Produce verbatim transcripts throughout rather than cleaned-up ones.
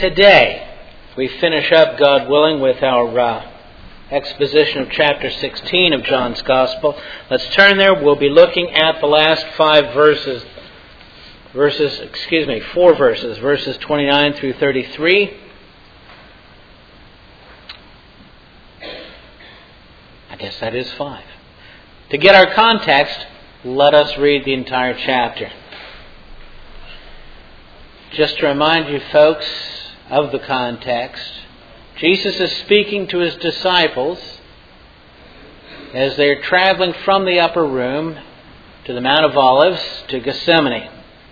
today we finish up, God willing, with our uh, exposition of chapter sixteen of John's Gospel. Let's turn there. We'll be looking at the last five verses, verses, excuse me, four verses, verses twenty-nine through thirty-three. I guess that is five. To get our context, let us read the entire chapter. Just to remind you, folks, of the context, Jesus is speaking to his disciples as they are traveling from the upper room to the Mount of Olives to Gethsemane.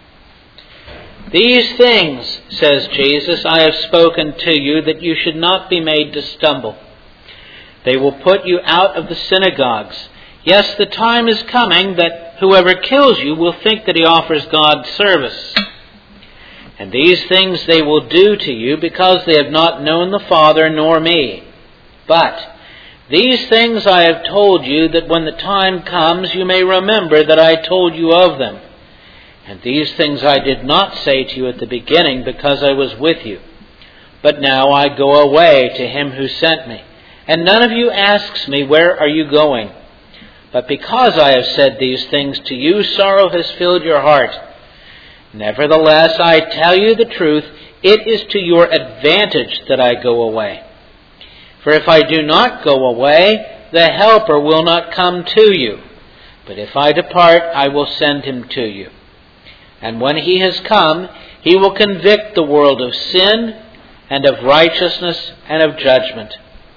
"These things, says Jesus, I have spoken to you, that you should not be made to stumble. They will put you out of the synagogues. Yes, the time is coming that whoever kills you will think that he offers God service. And these things they will do to you because they have not known the Father nor me. But these things I have told you, that when the time comes you may remember that I told you of them. And these things I did not say to you at the beginning because I was with you. But now I go away to him who sent me. And none of you asks me, where are you going? But because I have said these things to you, sorrow has filled your heart. Nevertheless, I tell you the truth, it is to your advantage that I go away. For if I do not go away, the Helper will not come to you. But if I depart, I will send him to you. And when he has come, he will convict the world of sin, and of righteousness, and of judgment.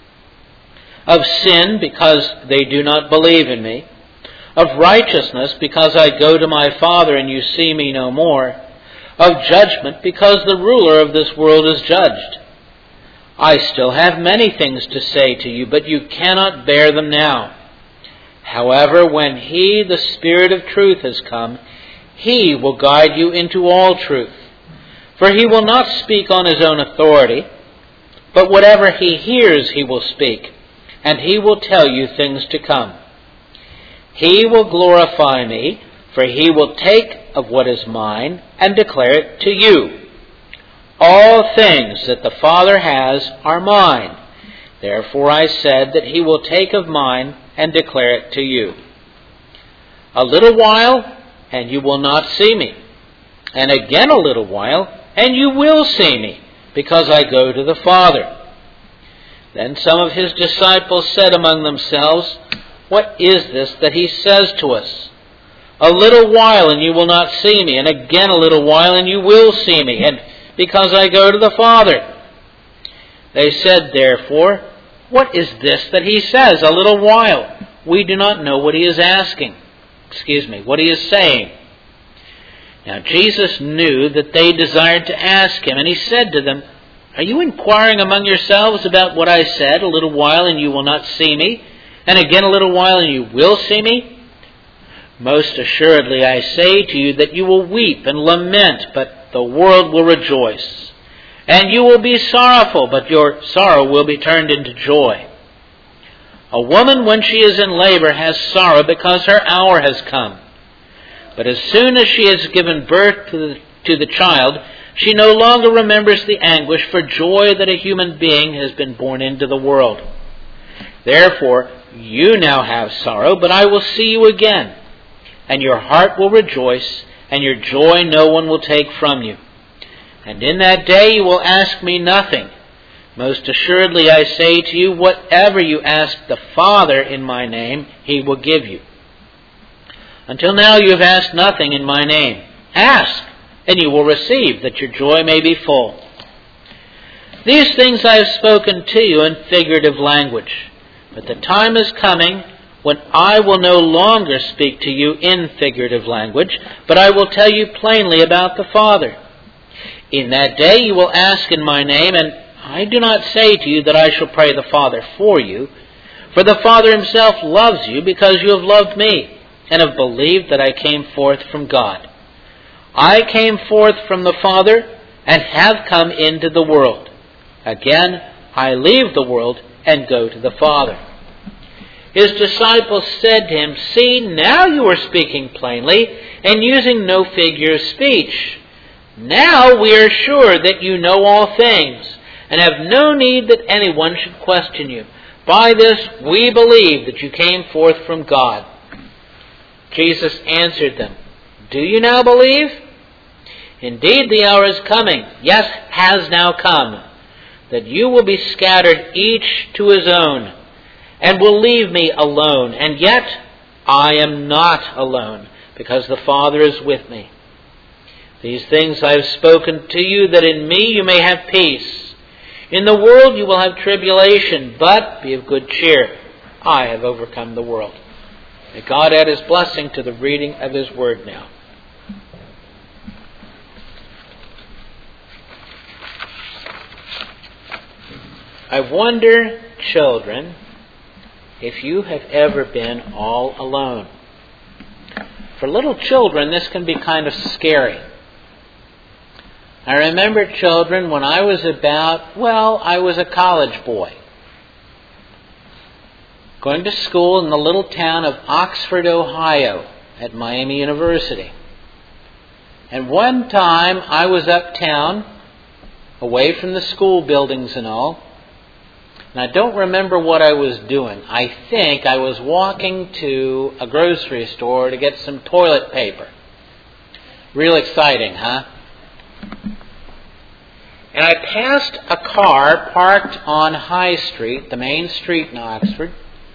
Of sin, because they do not believe in me. Of righteousness, because I go to my Father and you see me no more. Of judgment, because the ruler of this world is judged. I still have many things to say to you, but you cannot bear them now. However, when he, the Spirit of truth, has come, he will guide you into all truth. For he will not speak on his own authority, but whatever he hears he will speak, and he will tell you things to come. He will glorify me, for he will take of what is mine and declare it to you. All things that the Father has are mine. Therefore I said that he will take of mine and declare it to you. A little while, and you will not see me. And again a little while, and you will see me, because I go to the Father." Then some of his disciples said among themselves, "What is this that he says to us? A little while and you will not see me, and again a little while and you will see me, and because I go to the Father." They said therefore, "What is this that he says, a little while? We do not know what he is asking." Excuse me, what he is saying. Now Jesus knew that they desired to ask him, and he said to them, "Are you inquiring among yourselves about what I said, a little while and you will not see me, and again a little while and you will see me? Most assuredly I say to you that you will weep and lament, but the world will rejoice. And you will be sorrowful, but your sorrow will be turned into joy. A woman, when she is in labor, has sorrow because her hour has come. But as soon as she has given birth to the, to the child, she no longer remembers the anguish for joy that a human being has been born into the world. Therefore, you now have sorrow, but I will see you again, and your heart will rejoice, and your joy no one will take from you. And in that day you will ask me nothing. Most assuredly I say to you, whatever you ask the Father in my name, he will give you. Until now you have asked nothing in my name. Ask, and you will receive, that your joy may be full. These things I have spoken to you in figurative language, but the time is coming when I will no longer speak to you in figurative language, but I will tell you plainly about the Father. In that day you will ask in my name, and I do not say to you that I shall pray the Father for you, for the Father himself loves you because you have loved me, and have believed that I came forth from God. I came forth from the Father, and have come into the world. Again, I leave the world and go to the Father." His disciples said to him, "See, now you are speaking plainly, and using no figure of speech. Now we are sure that you know all things, and have no need that anyone should question you. By this we believe that you came forth from God." Jesus answered them, "Do you now believe? Indeed, the hour is coming, yes, has now come, that you will be scattered each to his own, and will leave me alone. And yet I am not alone, because the Father is with me. These things I have spoken to you, that in me you may have peace. In the world you will have tribulation, but be of good cheer. I have overcome the world." May God add his blessing to the reading of his word now. I wonder, children, if you have ever been all alone. For little children, this can be kind of scary. I remember, children, when I was about, well, I was a college boy, going to school in the little town of Oxford, Ohio, at Miami University. And one time I was uptown, away from the school buildings and all, and I don't remember what I was doing. I think I was walking to a grocery store to get some toilet paper. Real exciting, huh? And I passed a car parked on High Street, the main street in Oxford,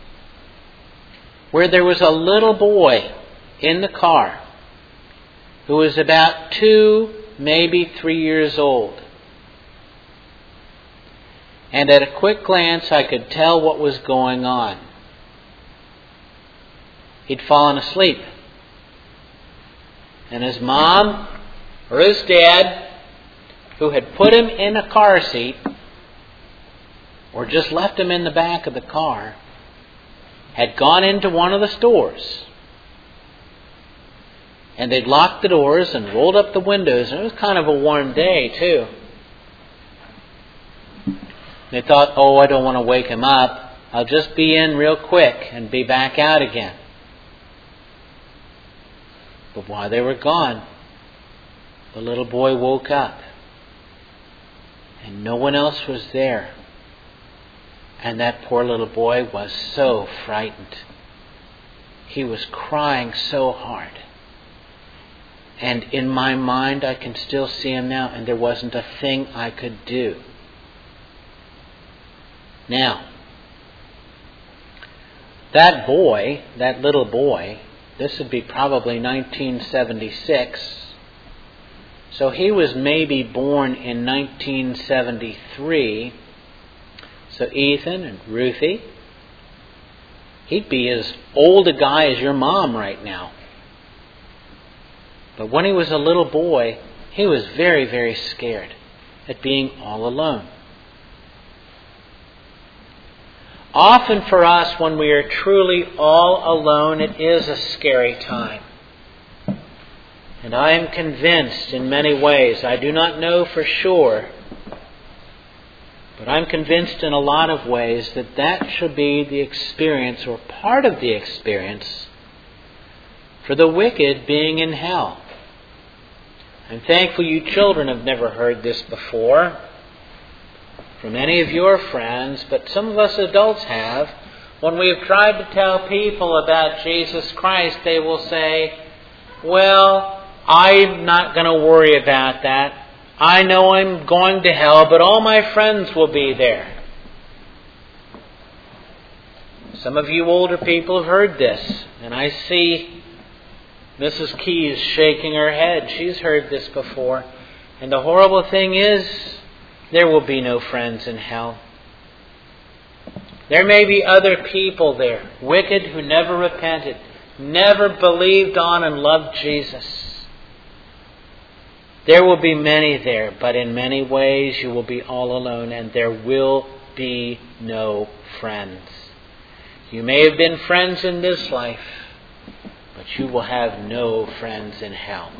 where there was a little boy in the car who was about two, maybe three years old. And at a quick glance, I could tell what was going on. He'd fallen asleep. And his mom, or his dad, who had put him in a car seat, or just left him in the back of the car, had gone into one of the stores. And they'd locked the doors and rolled up the windows. And it was kind of a warm day, too. They thought, oh, I don't want to wake him up. I'll just be in real quick and be back out again. But while they were gone, the little boy woke up. And no one else was there. And that poor little boy was so frightened. He was crying so hard. And in my mind, I can still see him now, and there wasn't a thing I could do. Now, that boy, that little boy, this would be probably nineteen seventy-six. So he was maybe born in nineteen seventy-three. So Ethan and Ruthie, he'd be as old a guy as your mom right now. But when he was a little boy, he was very, very scared at being all alone. Often for us, when we are truly all alone, it is a scary time. And I am convinced in many ways, I do not know for sure, but I'm convinced in a lot of ways that that should be the experience, or part of the experience, for the wicked being in hell. I'm thankful you children have never heard this before from any of your friends, but some of us adults have. When we have tried to tell people about Jesus Christ, they will say, well, I'm not going to worry about that. I know I'm going to hell, but all my friends will be there. Some of you older people have heard this, and I see Missus Keys shaking her head. She's heard this before. And the horrible thing is, there will be no friends in hell. There may be other people there, wicked who never repented, never believed on and loved Jesus. There will be many there, but in many ways you will be all alone, and there will be no friends. You may have been friends in this life, but you will have no friends in hell.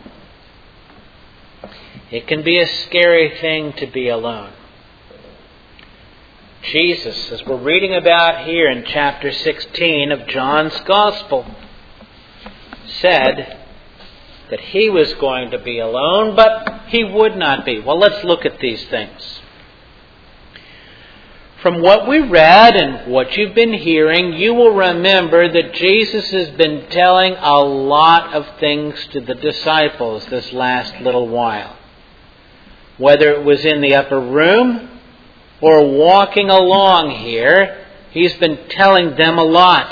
It can be a scary thing to be alone. Jesus, as we're reading about here in chapter sixteen of John's Gospel, said that he was going to be alone, but he would not be. Well, let's look at these things. From what we read and what you've been hearing, you will remember that Jesus has been telling a lot of things to the disciples this last little while. Whether it was in the upper room or walking along here, he's been telling them a lot.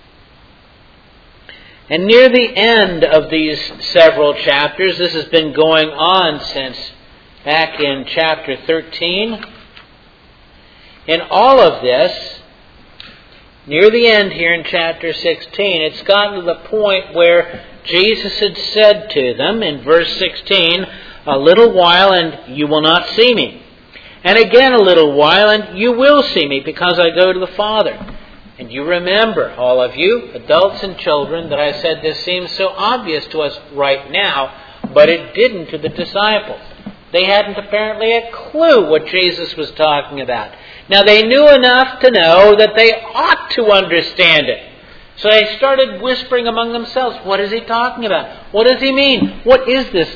And near the end of these several chapters, this has been going on since back in chapter thirteen. In all of this, near the end here in chapter sixteen, it's gotten to the point where Jesus had said to them in verse sixteen, "A little while and you will not see me. And again a little while and you will see me because I go to the Father." And you remember, all of you, adults and children, that I said this seems so obvious to us right now, but it didn't to the disciples. They hadn't apparently a clue what Jesus was talking about. Now they knew enough to know that they ought to understand it. So they started whispering among themselves, what is he talking about? What does he mean? What is this?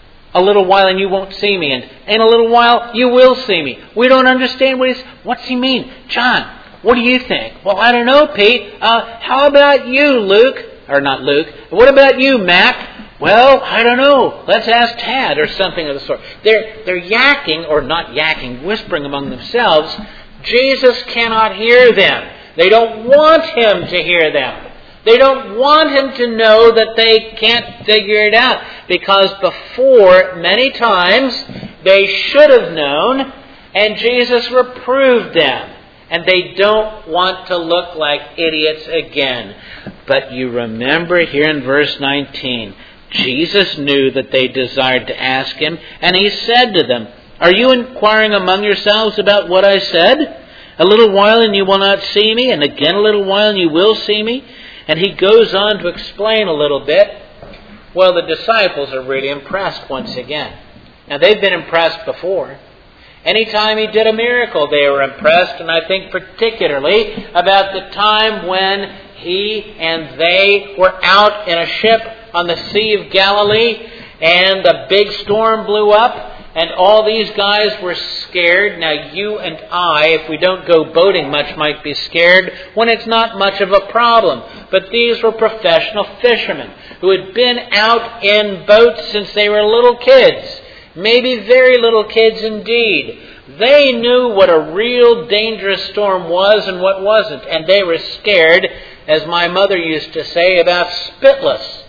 A little while and you won't see me, and in a little while you will see me. We don't understand what he's, what's he mean? John, what do you think? Well, I don't know, Pete. Uh, how about you, Luke? Or not Luke. What about you, Mac? Well, I don't know. Let's ask Tad or something of the sort. They're, they're yakking, or not yakking, whispering among themselves. Jesus cannot hear them. They don't want him to hear them. They don't want him to know that they can't figure it out. Because before, many times, they should have known, and Jesus reproved them. And they don't want to look like idiots again. But you remember here in verse nineteen, Jesus knew that they desired to ask him, and he said to them, "Are you inquiring among yourselves about what I said? A little while and you will not see me, and again a little while and you will see me." And he goes on to explain a little bit. Well, the disciples are really impressed once again. Now, they've been impressed before. Anytime he did a miracle, they were impressed, and I think particularly about the time when he and they were out in a ship on the Sea of Galilee, and a big storm blew up, and all these guys were scared. Now, you and I, if we don't go boating much, might be scared when it's not much of a problem. But these were professional fishermen who had been out in boats since they were little kids. Maybe very little kids indeed. They knew what a real dangerous storm was and what wasn't. And they were scared, as my mother used to say, about spitless.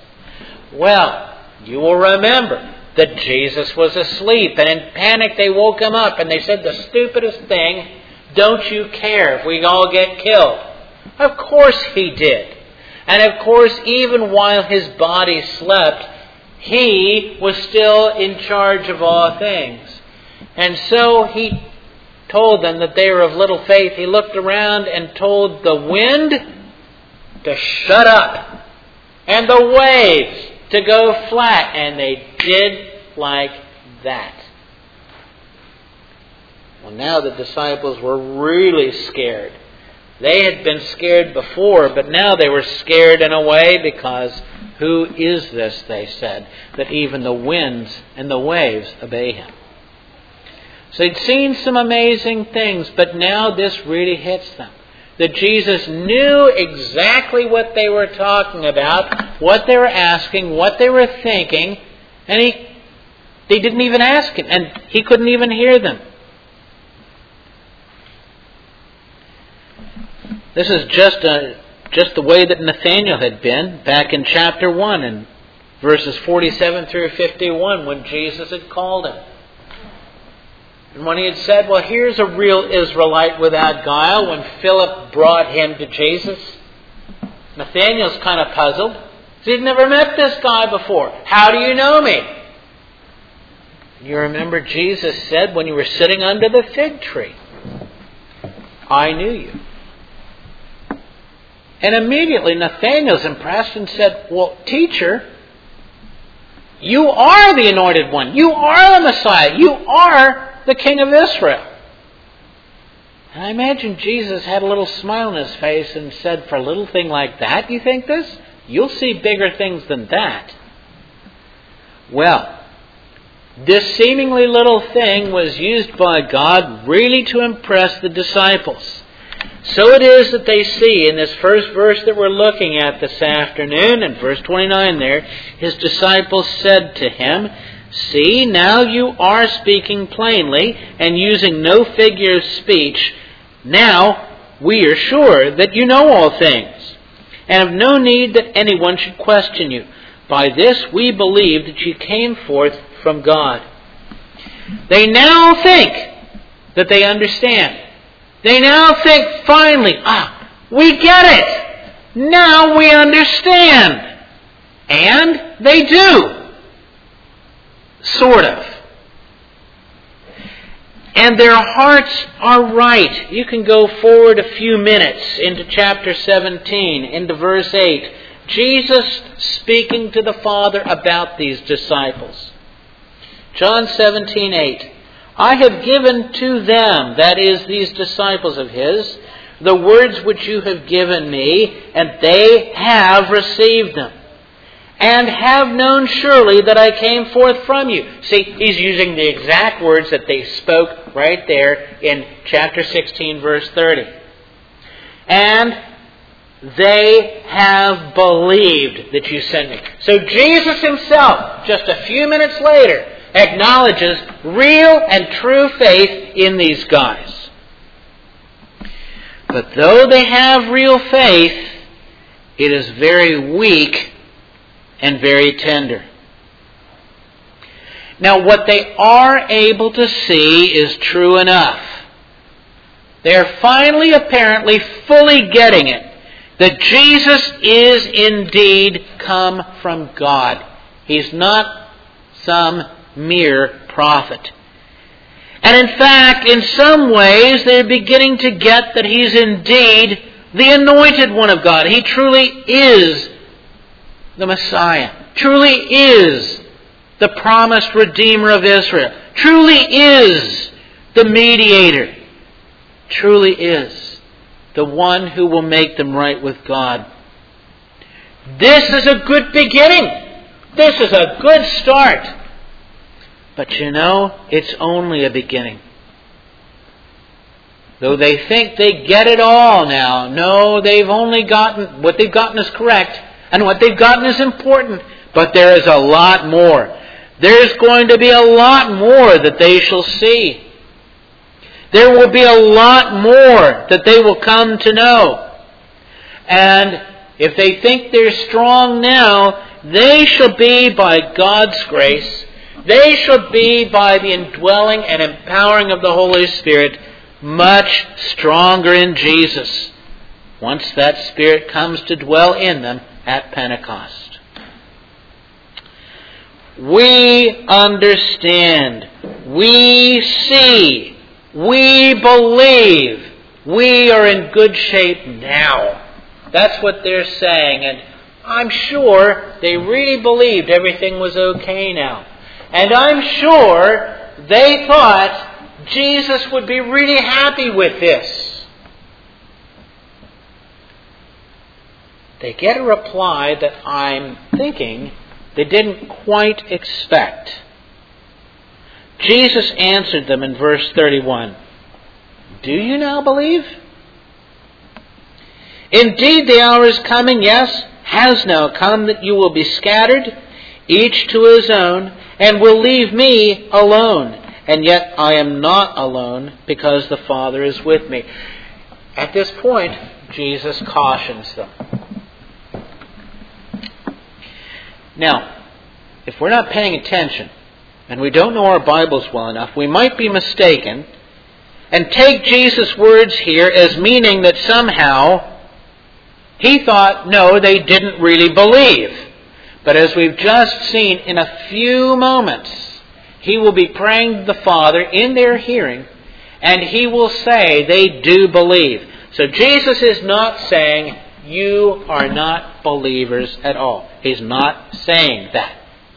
Well, you will remember that Jesus was asleep, and in panic they woke him up, and they said the stupidest thing, "Don't you care if we all get killed?" Of course he did. And of course, even while his body slept, he was still in charge of all things. And so he told them that they were of little faith. He looked around and told the wind to shut up and the waves to go flat. And they did like that. Well, now the disciples were really scared. They had been scared before, but now they were scared in a way because who is this, they said, that even the winds and the waves obey him? So they'd seen some amazing things, but now this really hits them. That Jesus knew exactly what they were talking about, what they were asking, what they were thinking, and he they didn't even ask him, and he couldn't even hear them. This is just a, just the way that Nathanael had been back in chapter one and verses forty-seven through fifty-one when Jesus had called him. And when he had said, well, here's a real Israelite without guile, when Philip brought him to Jesus, Nathanael's kind of puzzled. He'd never met this guy before. How do you know me? You remember Jesus said when you were sitting under the fig tree, I knew you. And immediately Nathanael's impressed and said, well, teacher, you are the anointed one. You are the Messiah. You are the King of Israel. And I imagine Jesus had a little smile on his face and said, for a little thing like that, you think this? You'll see bigger things than that. Well, This seemingly little thing was used by God really to impress the disciples. So it is that they see in this first verse that we're looking at this afternoon, in verse twenty-nine there, His disciples said to Him, "See, now you are speaking plainly and using no figure of speech. Now we are sure that you know all things, and have no need that anyone should question you. By this we believe that you came forth from God." They now think that they understand. They now think, finally, ah, we get it. Now we understand. And they do. Sort of. And their hearts are right. You can go forward a few minutes into chapter seventeen, into verse eight. Jesus speaking to the Father about these disciples. John seventeen eight. "I have given to them," that is, these disciples of His, "the words which you have given me, and they have received them, and have known surely that I came forth from you." See, He's using the exact words that they spoke right there in chapter sixteen, verse thirty. "And they have believed that you sent me." So Jesus Himself, just a few minutes later, acknowledges real and true faith in these guys. But though they have real faith, it is very weak and very tender. Now, what they are able to see is true enough. They are finally, apparently, fully getting it, that Jesus is indeed come from God. He's not some mere prophet. And in fact, in some ways, they're beginning to get that He's indeed the anointed one of God. He truly is the Messiah. Truly is the promised Redeemer of Israel. Truly is the mediator. Truly is the one who will make them right with God. This is a good beginning. This is a good start. But you know, it's only a beginning. Though they think they get it all now, no, they've only gotten, what they've gotten is correct, and what they've gotten is important, but there is a lot more. There's going to be a lot more that they shall see. There will be a lot more that they will come to know. And if they think they're strong now, they shall be, by God's grace, they shall be, by the indwelling and empowering of the Holy Spirit, much stronger in Jesus, once that Spirit comes to dwell in them at Pentecost. We understand. We see. We believe. We are in good shape now. That's what they're saying. And I'm sure they really believed everything was okay now. And I'm sure they thought Jesus would be really happy with this. They get a reply that I'm thinking they didn't quite expect. Jesus answered them in verse thirty-one. "Do you now believe? Indeed, the hour is coming, yes, has now come, that you will be scattered, each to his own, and will leave me alone. And yet I am not alone, because the Father is with me." At this point, Jesus cautions them. Now, if we're not paying attention, and we don't know our Bibles well enough, we might be mistaken and take Jesus' words here as meaning that somehow He thought, no, they didn't really believe. But as we've just seen, in a few moments, He will be praying to the Father in their hearing, and He will say they do believe. So Jesus is not saying, you are not believers at all. He's not saying that.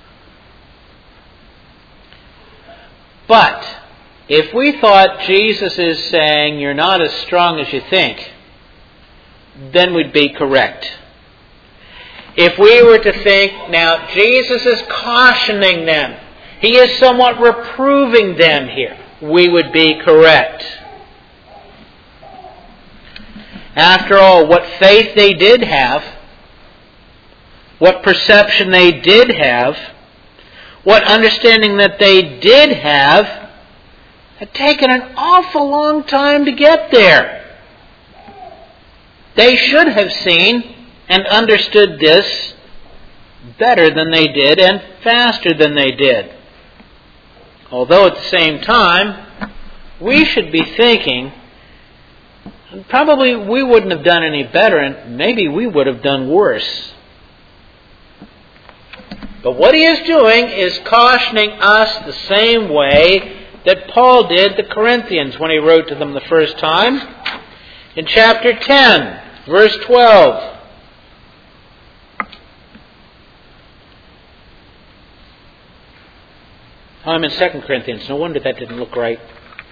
But if we thought Jesus is saying you're not as strong as you think, then we'd be correct. If we were to think, now Jesus is cautioning them, He is somewhat reproving them here. We would be correct. After all, what faith they did have, what perception they did have, what understanding that they did have, had taken an awful long time to get there. They should have seen and understood this better than they did and faster than they did. Although at the same time, we should be thinking, probably we wouldn't have done any better, and maybe we would have done worse. But what he is doing is cautioning us the same way that Paul did the Corinthians when he wrote to them the first time. In chapter ten, verse twelve. Oh, I'm in Second Corinthians. No wonder that didn't look right.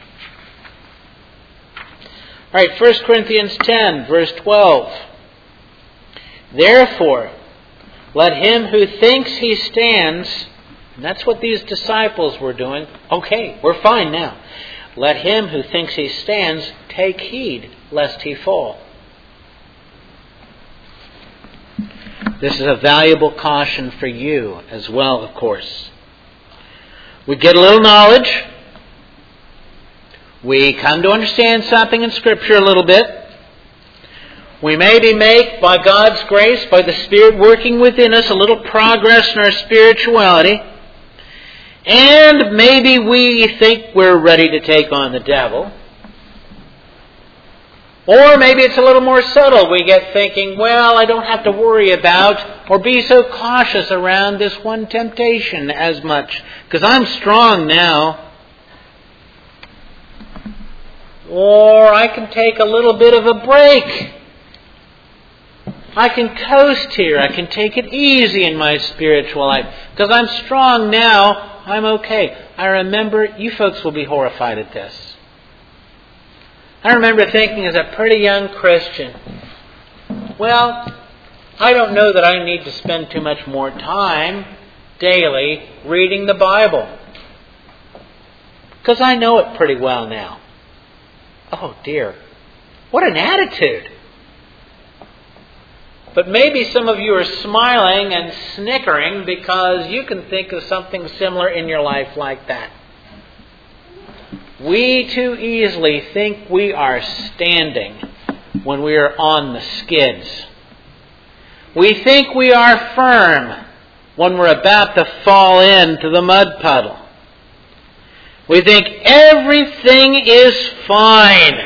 All right, First Corinthians ten, verse twelve. Therefore, let him who thinks he stands, and that's what these disciples were doing. Okay, we're fine now. Let him who thinks he stands take heed lest he fall. This is a valuable caution for you as well, of course. We get a little knowledge. We come to understand something in Scripture a little bit. We maybe make, by God's grace, by the Spirit working within us, a little progress in our spirituality. And maybe we think we're ready to take on the devil. Or maybe it's a little more subtle. We get thinking, well, I don't have to worry about or be so cautious around this one temptation as much, because I'm strong now. Or I can take a little bit of a break. I can coast here. I can take it easy in my spiritual life. Because I'm strong now, I'm okay. I remember, you folks will be horrified at this. I remember thinking as a pretty young Christian, well, I don't know that I need to spend too much more time daily reading the Bible. Because I know it pretty well now. Oh dear, what an attitude. But maybe some of you are smiling and snickering because you can think of something similar in your life like that. We too easily think we are standing when we are on the skids. We think we are firm when we're about to fall into the mud puddle. We think everything is fine.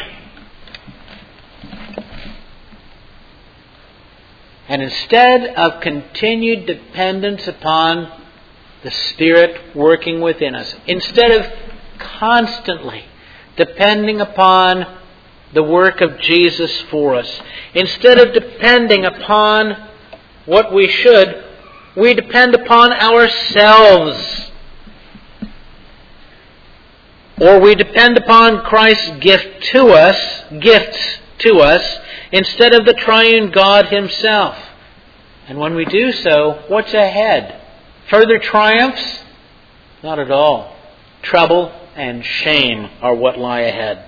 And instead of continued dependence upon the Spirit working within us, instead of constantly depending upon the work of Jesus for us, instead of depending upon what we should, we depend upon ourselves. Or we depend upon Christ's gift to us, gifts to us, instead of the triune God Himself. And when we do so, what's ahead? Further triumphs? Not at all. Trouble and shame are what lie ahead.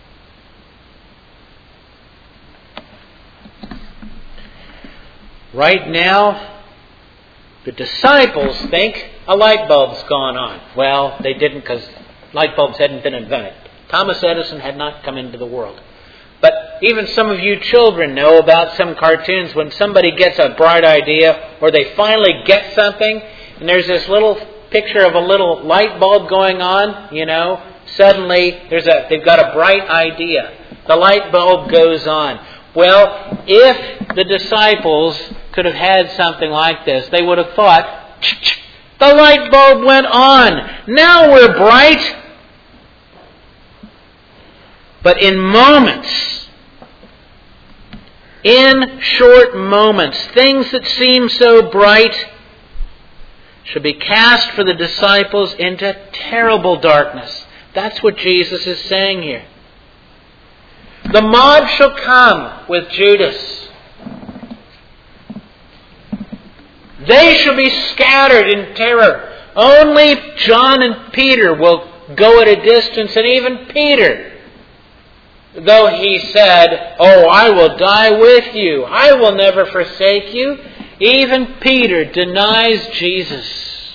Right now, the disciples think a light bulb's gone on. Well, they didn't, because light bulbs hadn't been invented. Thomas Edison had not come into the world. But even some of you children know about some cartoons when somebody gets a bright idea or they finally get something and there's this little picture of a little light bulb going on, you know, suddenly there's a they've got a bright idea. The light bulb goes on. Well, if the disciples could have had something like this, they would have thought, the light bulb went on. Now we're bright. But in moments, in short moments, things that seem so bright should be cast for the disciples into terrible darkness. That's what Jesus is saying here. The mob shall come with Judas. They shall be scattered in terror. Only John and Peter will go at a distance, and even Peter, though he said, "Oh, I will die with you. I will never forsake you," even Peter denies Jesus.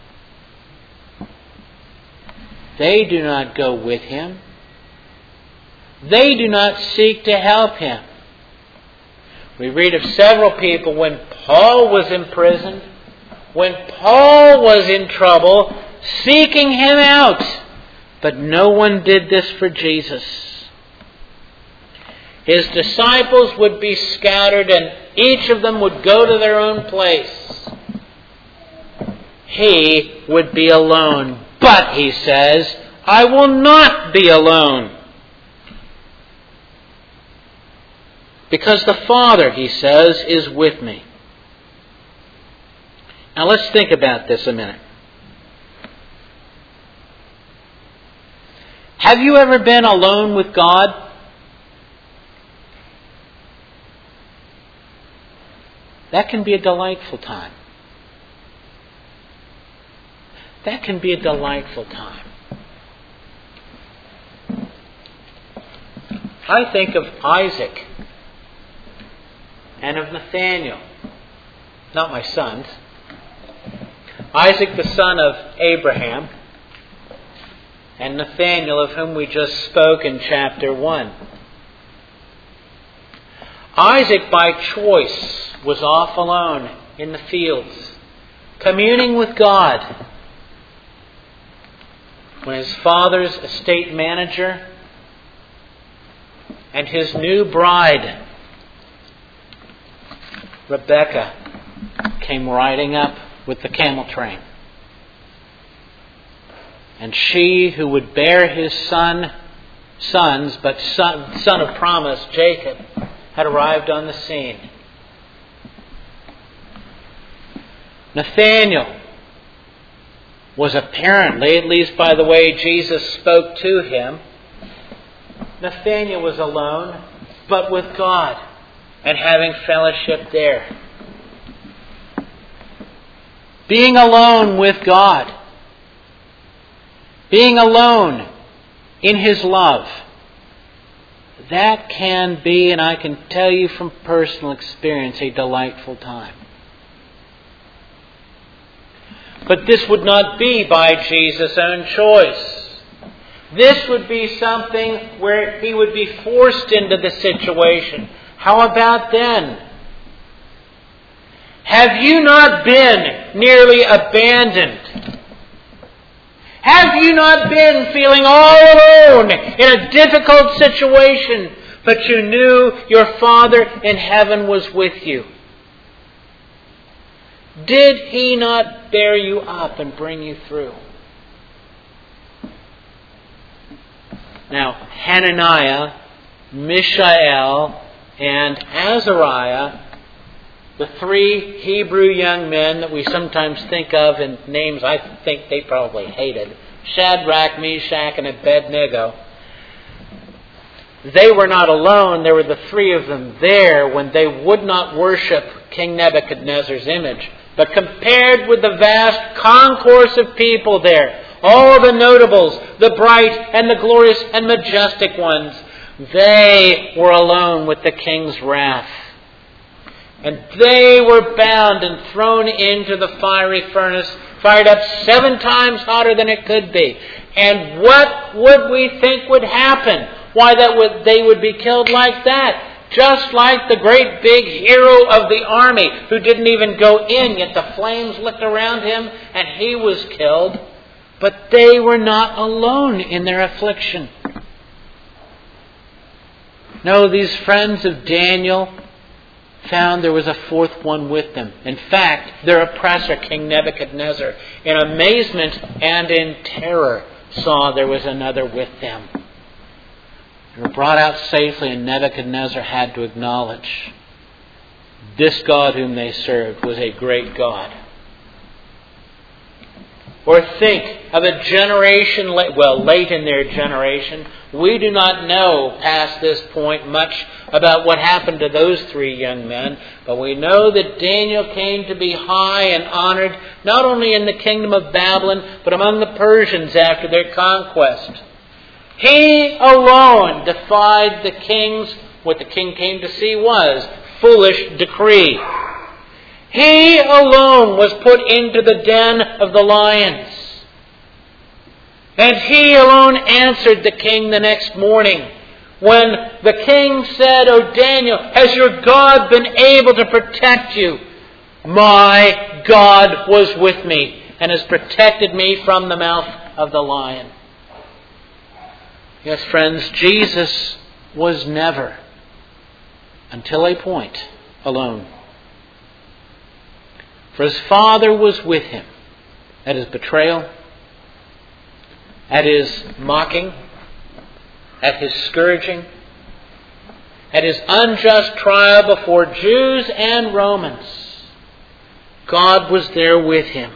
They do not go with him. They do not seek to help him. We read of several people when Paul was imprisoned, when Paul was in trouble, seeking him out. But no one did this for Jesus. His disciples would be scattered, and each of them would go to their own place. He would be alone. But, he says, I will not be alone. Because the Father, he says, is with me. Now let's think about this a minute. Have you ever been alone with God? That can be a delightful time. That can be a delightful time. I think of Isaac and of Nathaniel, not my sons. Isaac, the son of Abraham, and Nathaniel, of whom we just spoke in chapter one. Isaac, by choice, was off alone in the fields, communing with God, when his father's estate manager and his new bride, Rebekah, came riding up with the camel train. And she who would bear his son, sons, but son, son of promise, Jacob, had arrived on the scene. Nathanael was apparently, at least by the way Jesus spoke to him, Nathanael was alone, but with God, and having fellowship there. Being alone with God. Being alone in His love. That can be, and I can tell you from personal experience, a delightful time. But this would not be by Jesus' own choice. This would be something where He would be forced into the situation. How about then? Have you not been nearly abandoned? Have you not been feeling all alone in a difficult situation, but you knew your Father in heaven was with you? Did He not bear you up and bring you through? Now, Hananiah, Mishael, and Azariah, the three Hebrew young men that we sometimes think of in names I think they probably hated, Shadrach, Meshach, and Abednego, they were not alone. There were the three of them there when they would not worship King Nebuchadnezzar's image. But compared with the vast concourse of people there, all the notables, the bright and the glorious and majestic ones, they were alone with the king's wrath. And they were bound and thrown into the fiery furnace, fired up seven times hotter than it could be. And what would we think would happen? Why, that would, they would be killed like that. Just like the great big hero of the army who didn't even go in, yet the flames licked around him and he was killed. But they were not alone in their affliction. No, these friends of Daniel found there was a fourth one with them. In fact, their oppressor, King Nebuchadnezzar, in amazement and in terror, saw there was another with them. They were brought out safely, and Nebuchadnezzar had to acknowledge this God whom they served was a great God. Or think of a generation, well, late in their generation, We do not know past this point much about what happened to those three young men, but we know that Daniel came to be high and honored not only in the kingdom of Babylon, but among the Persians after their conquest. He alone defied the king's, what the king came to see was, foolish decree. He alone was put into the den of the lions. And he alone answered the king the next morning when the king said, "O Daniel, has your God been able to protect you?" "My God was with me and has protected me from the mouth of the lion." Yes, friends, Jesus was never, until a point, alone. For his Father was with him at his betrayal, at his mocking, at his scourging, at his unjust trial before Jews and Romans. God was there with him.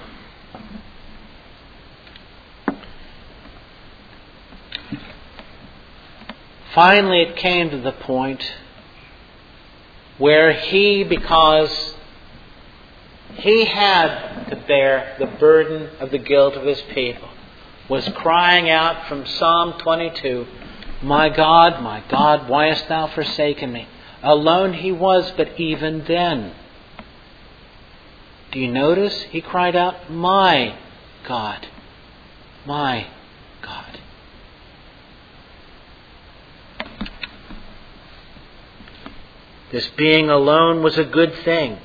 Finally, it came to the point where he, because he had to bear the burden of the guilt of his people, was crying out from Psalm twenty-two, "My God, my God, why hast thou forsaken me?" Alone he was, but even then. Do you notice? He cried out, "My God, my God." This being alone was a good thing,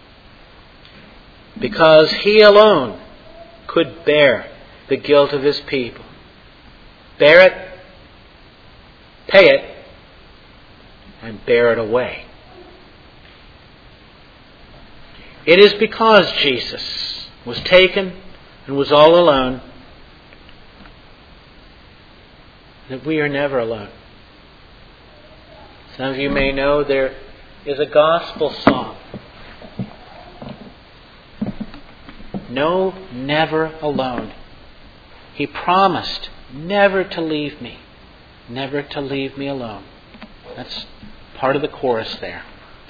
because he alone could bear the guilt of his people. Bear it, pay it, and bear it away. It is because Jesus was taken and was all alone that we are never alone. Some of you may know there is a gospel song. No, never alone. He promised never to leave me, never to leave me alone. That's part of the chorus there.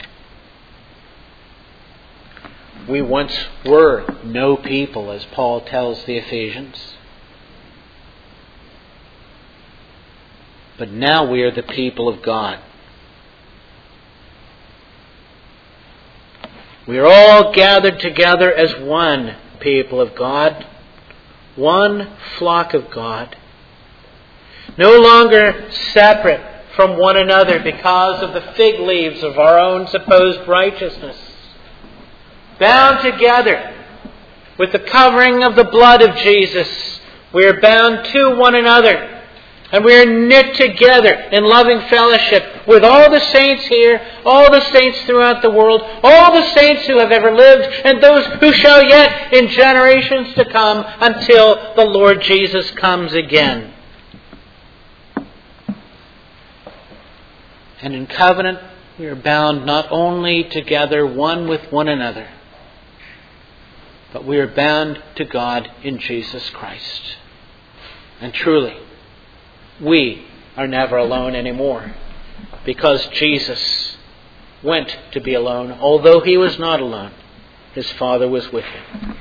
We once were no people, as Paul tells the Ephesians. But now we are the people of God. We are all gathered together as one people of God, one flock of God, no longer separate from one another because of the fig leaves of our own supposed righteousness, bound together with the covering of the blood of Jesus. We are bound to one another, and we are knit together in loving fellowship with all the saints here, all the saints throughout the world, all the saints who have ever lived, and those who shall yet in generations to come until the Lord Jesus comes again. And in covenant, we are bound not only together one with one another, but we are bound to God in Jesus Christ. And truly, we are never alone anymore, because Jesus went to be alone. Although he was not alone, his Father was with him.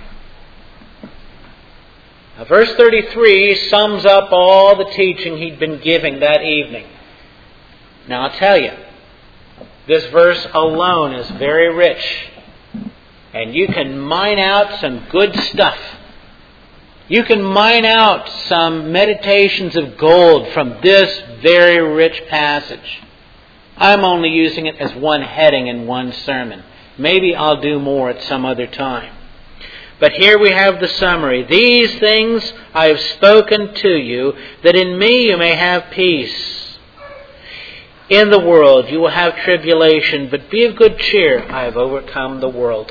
Now, verse thirty-three sums up all the teaching he'd been giving that evening. Now, I'll tell you, this verse alone is very rich, and you can mine out some good stuff. You can mine out some meditations of gold from this very rich passage. I'm only using it as one heading in one sermon. Maybe I'll do more at some other time. But here we have the summary. "These things I have spoken to you, that in me you may have peace. In the world you will have tribulation, but be of good cheer. I have overcome the world."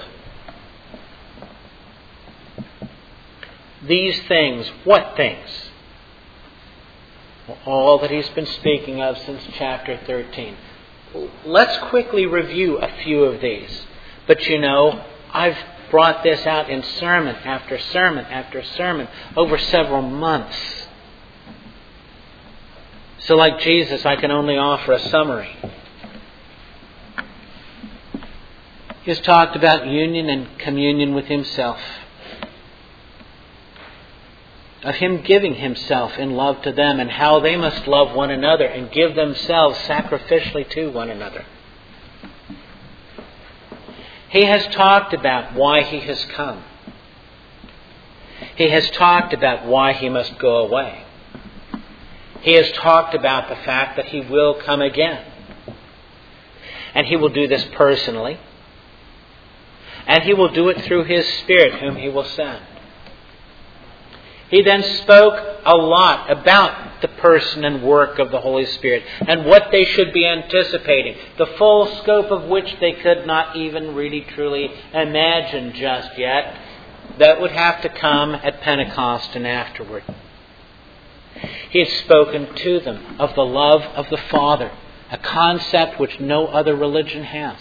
These things, what things? Well, all that he's been speaking of since chapter thirteen. Let's quickly review a few of these. But you know, I've brought this out in sermon after sermon after sermon over several months. So like Jesus, I can only offer a summary. He has talked about union and communion with Himself. Of Him giving Himself in love to them and how they must love one another and give themselves sacrificially to one another. He has talked about why He has come. He has talked about why He must go away. He has talked about the fact that He will come again. And He will do this personally. And He will do it through His Spirit, whom He will send. He then spoke a lot about the person and work of the Holy Spirit and what they should be anticipating, the full scope of which they could not even really truly imagine just yet. That would have to come at Pentecost and afterward. He had spoken to them of the love of the Father, a concept which no other religion has.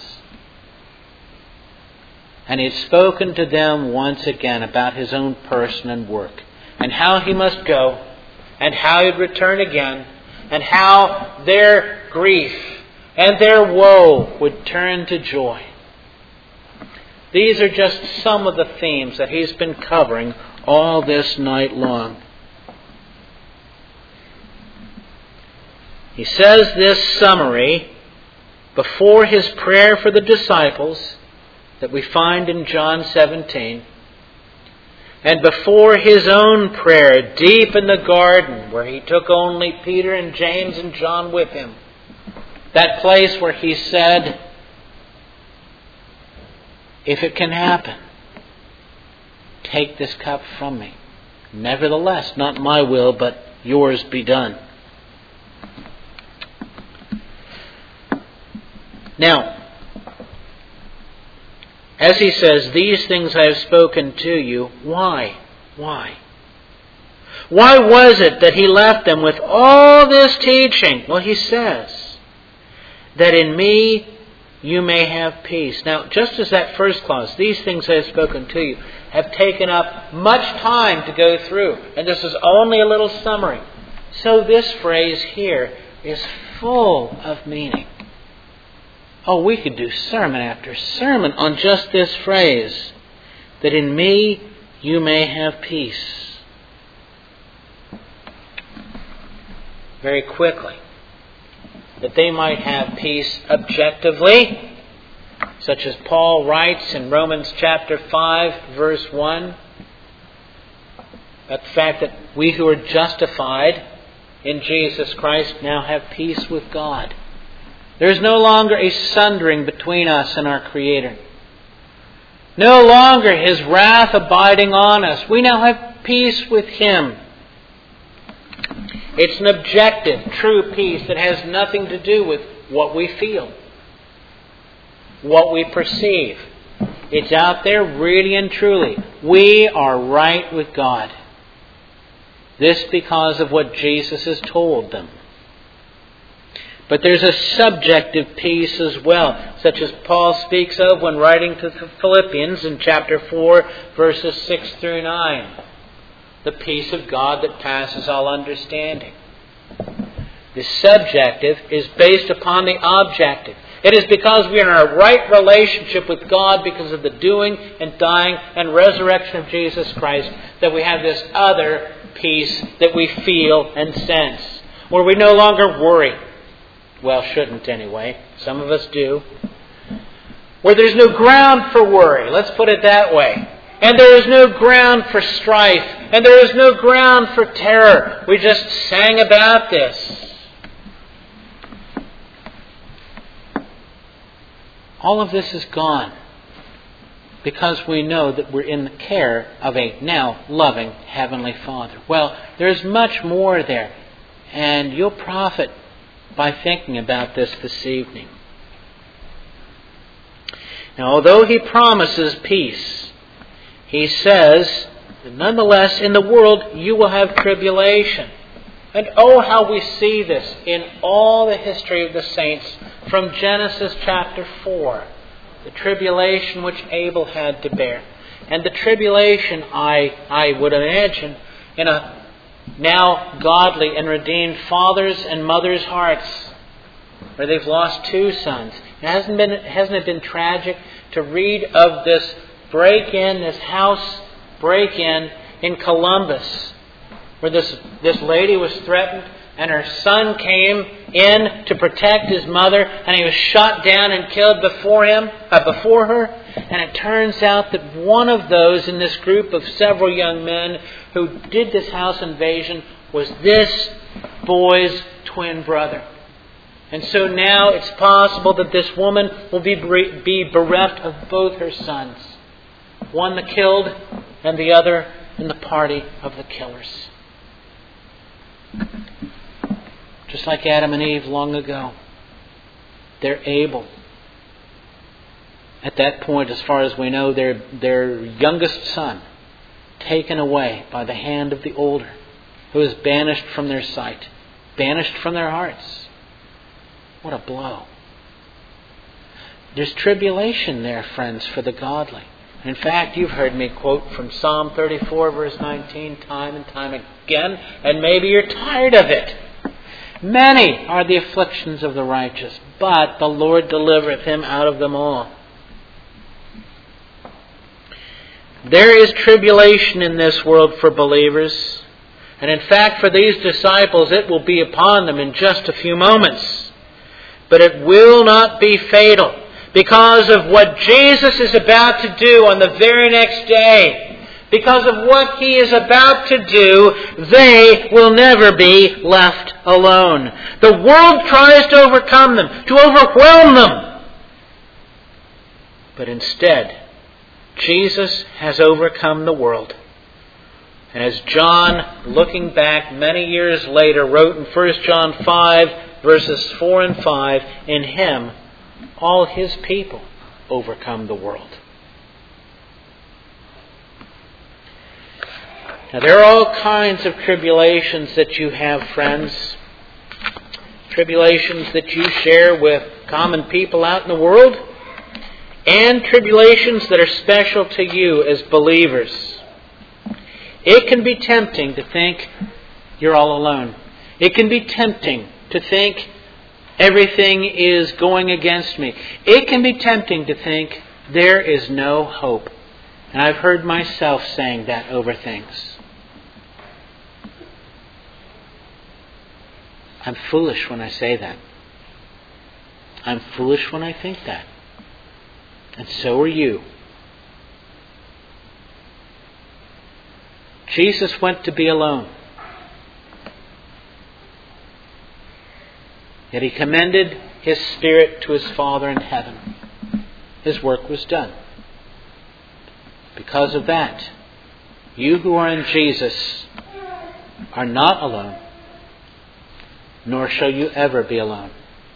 And He had spoken to them once again about His own person and work, and how He must go, and how He'd return again, and how their grief and their woe would turn to joy. These are just some of the themes that He's been covering all this night long. He says this summary before His prayer for the disciples that we find in John seventeen, and before His own prayer deep in the garden where He took only Peter and James and John with Him. That place where He said, "If it can happen, take this cup from me. Nevertheless, not my will, but yours be done." Now, as He says, "These things I have spoken to you," why? Why? Why was it that He left them with all this teaching? Well, He says, "that in me you may have peace." Now, just as that first clause, "these things I have spoken to you," have taken up much time to go through, and this is only a little summary, so this phrase here is full of meaning. Oh, we could do sermon after sermon on just this phrase, "that in me you may have peace." Very quickly. That they might have peace objectively, such as Paul writes in Romans chapter five, verse one, about the fact that we who are justified in Jesus Christ now have peace with God. There is no longer a sundering between us and our Creator. No longer His wrath abiding on us. We now have peace with Him. It's an objective, true peace that has nothing to do with what we feel, what we perceive. It's out there really and truly. We are right with God. This because of what Jesus has told them. But there's a subjective peace as well, such as Paul speaks of when writing to the Philippians in chapter four, verses six through nine. The peace of God that passes all understanding. The subjective is based upon the objective. It is because we are in a right relationship with God because of the doing and dying and resurrection of Jesus Christ that we have this other peace that we feel and sense, where we no longer worry. Well, shouldn't anyway. Some of us do. Where there's no ground for worry. Let's put it that way. And there is no ground for strife. And there is no ground for terror. We just sang about this. All of this is gone. Because we know that we're in the care of a now loving Heavenly Father. Well, there's much more there. And you'll profit by thinking about this this evening. Now, although He promises peace, He says that nonetheless in the world you will have tribulation. And oh, how we see this in all the history of the saints from Genesis chapter four. The tribulation which Abel had to bear. And the tribulation, I, I would imagine, in a now godly and redeemed fathers and mothers' hearts, where they've lost two sons. It hasn't been, hasn't it been tragic to read of this break-in, this house break-in in Columbus, where this, this lady was threatened and her son came in to protect his mother, and he was shot down and killed before him, uh, before her. And it turns out that one of those in this group of several young men who did this house invasion was this boy's twin brother. And so now it's possible that this woman will be be bereft of both her sons. One the killed and the other in the party of the killers. Just like Adam and Eve long ago. They're able. At that point, as far as we know, their, their youngest son taken away by the hand of the older, who is banished from their sight, banished from their hearts. What a blow. There's tribulation there, friends, for the godly. In fact, you've heard me quote from Psalm thirty-four, verse nineteen, time and time again, and maybe you're tired of it. Many are the afflictions of the righteous, but the Lord delivereth him out of them all. There is tribulation in this world for believers. And in fact, for these disciples, it will be upon them in just a few moments. But it will not be fatal, because of what Jesus is about to do on the very next day. Because of what He is about to do, they will never be left alone. The world tries to overcome them, to overwhelm them. But instead, Jesus has overcome the world. And as John, looking back many years later, wrote in First John five, verses four and five, in Him, all His people overcome the world. Now, there are all kinds of tribulations that you have, friends. Tribulations that you share with common people out in the world. And tribulations that are special to you as believers. It can be tempting to think you're all alone. It can be tempting to think everything is going against me. It can be tempting to think there is no hope. And I've heard myself saying that over things. I'm foolish when I say that. I'm foolish when I think that. And so are you. Jesus went to be alone. Yet He commended His Spirit to His Father in heaven. His work was done. Because of that, you who are in Jesus are not alone, nor shall you ever be alone.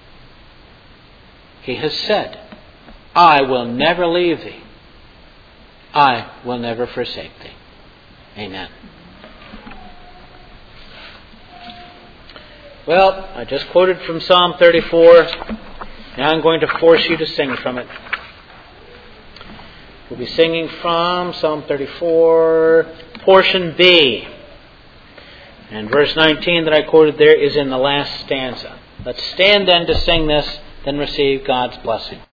He has said, I will never leave thee. I will never forsake thee. Amen. Well, I just quoted from Psalm thirty-four. Now I'm going to force you to sing from it. We'll be singing from Psalm thirty-four, portion B. And verse nineteen that I quoted there is in the last stanza. Let's stand then to sing this, then receive God's blessing.